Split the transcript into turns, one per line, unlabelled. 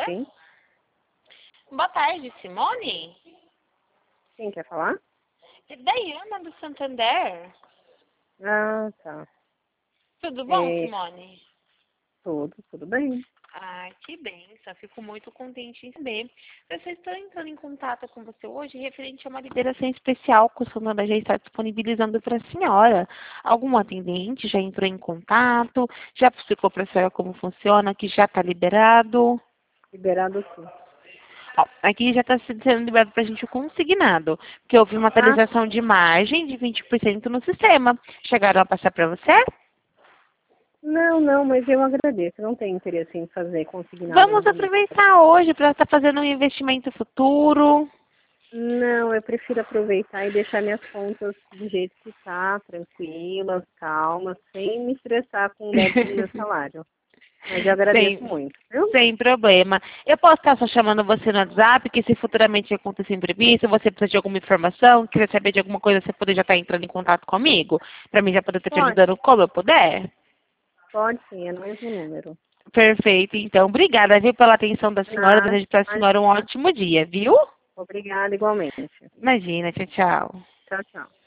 Sim.
Boa tarde, Simone.
Quem quer falar?
É Dayana do Santander.
Ah, tá.
Tudo bom,
É,
Simone?
tudo bem.
Ai, que bem. Só fico muito contente em saber. Eu só estou entrando em contato com você hoje referente a uma liberação especial que o Santander já está disponibilizando para a senhora. Algum atendente já entrou em contato? Já explicou para a senhora como funciona, que já está liberado?
Liberado sim.
Ó, aqui já está sendo liberado para a gente o consignado, porque houve uma
Ah,
atualização de margem de 20% no sistema. Chegaram a passar para você?
não, mas eu agradeço. Não tenho interesse em fazer consignado no
Vamos
momento.
aproveitar hoje para estar fazendo um investimento futuro.
Não, eu prefiro aproveitar e deixar minhas contas do jeito que tá, tranquilas, calmas, sem me estressar com o débito do meu salário. Mas eu agradeço
sem,
muito, viu?
sem problema. Eu posso estar só chamando você no WhatsApp, que se futuramente acontecer imprevisto, você precisa de alguma informação, quiser saber de alguma coisa, você poder já estar entrando em contato comigo, para mim já poder estar te
Pode,
ajudando como eu puder.
pode sim, é no mesmo número.
Perfeito, então. Obrigada, viu, pela atenção da senhora.
Nada,
Desejo para a senhora um
imagina.
ótimo dia, viu?
Obrigada igualmente.
Imagina, tchau, tchau.
Tchau, tchau.